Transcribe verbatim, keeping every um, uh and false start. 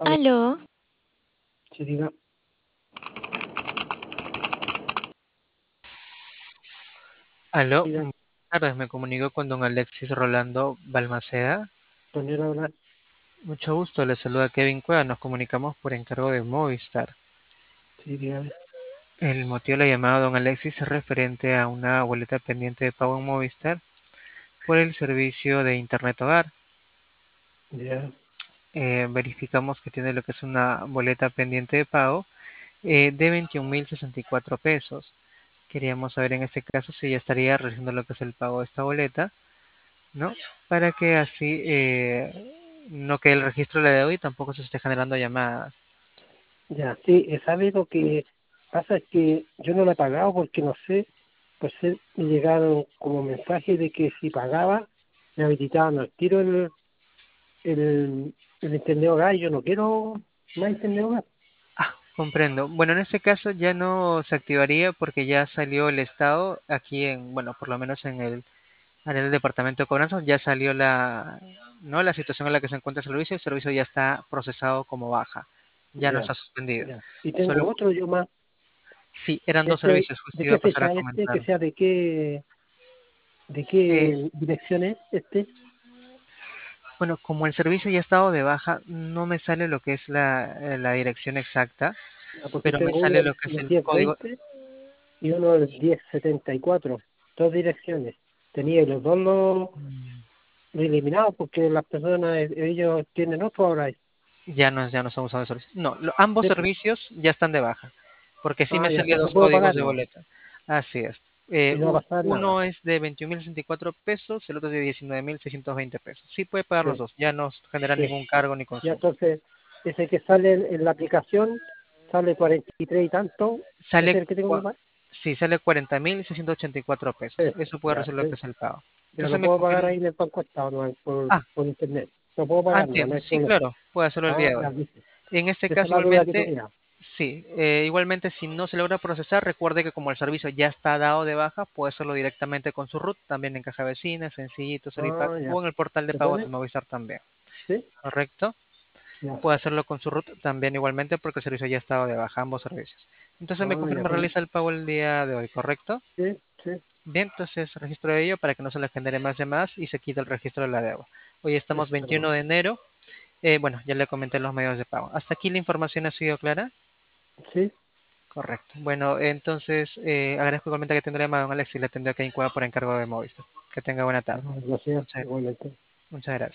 Aló, Aló, sí, diga, aló, diga, buenas tardes, me comunico con don Alexis Rolando Balmaceda. Antonio hablar, Mucho gusto, le saluda Kevin Cueva, nos comunicamos por encargo de Movistar. sí, dígame, El motivo de la llamada, don Alexis, es referente a una boleta pendiente de pago en Movistar por el servicio de Internet Hogar. ya, Eh, verificamos que tiene lo que es una boleta pendiente de pago eh, de veintiún mil sesenta y cuatro pesos. Queríamos saber en este caso si ya estaría realizando lo que es el pago de esta boleta, ¿no? Para que así eh, no quede el registro de la deuda y tampoco se esté generando llamadas. ya, sí, eh, ¿sabe lo que pasa? Es que yo no lo he pagado porque no sé, pues eh, me llegaron como mensajes de que si pagaba, me habilitaban al tiro el, el, el internet hogar y yo no quiero más internet hogar. Ah, comprendo. Bueno, en este caso ya no se activaría porque ya salió el estado aquí en, bueno, por lo menos en el área del departamento de cobranza, ya salió la, ¿no? La situación en la que se encuentra el servicio. El servicio ya está procesado como baja, ya no Ya, está suspendido. ya. Y tengo Solo, otro yo más, sí, eran dos este, servicios, justo ¿de iba a qué pasar a fecha es este? Que comentar. sea de qué, de Eh, qué dirección es este. bueno, como el servicio ya ha estado de baja, no me sale lo que es la, eh, la dirección exacta, Ah, porque pero me tengo sale uno lo que es del el diez código. veinte y uno del diez setenta y cuatro, dos direcciones. Tenía los dos los los eliminados porque las personas, eh, ellos tienen otro ahora. Ya no, ya no estamos usando servicios. No, lo- ambos Sí. servicios ya están de baja, porque sí Ah, me ya, salían pero dos puedo códigos de pagarlo boleta. Así es. Eh, y no u- va a pasar nada. uno es de veintiún mil sesenta y cuatro pesos, el otro es de diecinueve mil seiscientos veinte pesos. Sí puede pagar los Sí, dos, ya no genera sí. ningún cargo ni Ya consumo. entonces, ese que sale en, en la aplicación, sale cuarenta y tres y tanto, ese Sale, es el que tengo que cua- pagar. sí, sale cuarenta mil seiscientos ochenta y cuatro pesos. Sí, Eso puede ya, resolver lo que sí. es el pago. Ya Entonces lo me puedo pagar confirma. ahí en el banco estado, no, por, Ah, por internet. Lo puedo ah, pagar, no, no entiendo. hay Sí, problema. claro, puede hacerlo el Ah, día de ya, hoy. listo. En este Esa es caso, la duda que igualmente, tenía. sí, eh, igualmente si no se logra procesar, recuerde que como el servicio ya está dado de baja, puede hacerlo directamente con su RUT, también en Caja Vecina, Sencillito, Solipac Ah, o ya. en el portal de ¿Se pago de puede? Movistar también, Sí, ¿correcto? ya. Puede hacerlo con su RUT también igualmente porque el servicio ya está dado de baja, ambos servicios. Entonces me Ah, ya, confirma, pues. realiza el pago el día de hoy, ¿correcto? Sí, sí, Bien, entonces registro de ello para que no se le genere más llamadas y se quite el registro de la deuda. Hoy estamos eso. veintiuno de enero. Eh, bueno, ya le comenté los medios de pago. ¿Hasta aquí la información ha sido clara? Sí, Correcto. Bueno, entonces eh, agradezco igualmente que tendré a don Alex y le tendré que incubar por encargo de Movistar. Que tenga buena tarde. gracias, Muchas, igualmente. muchas gracias.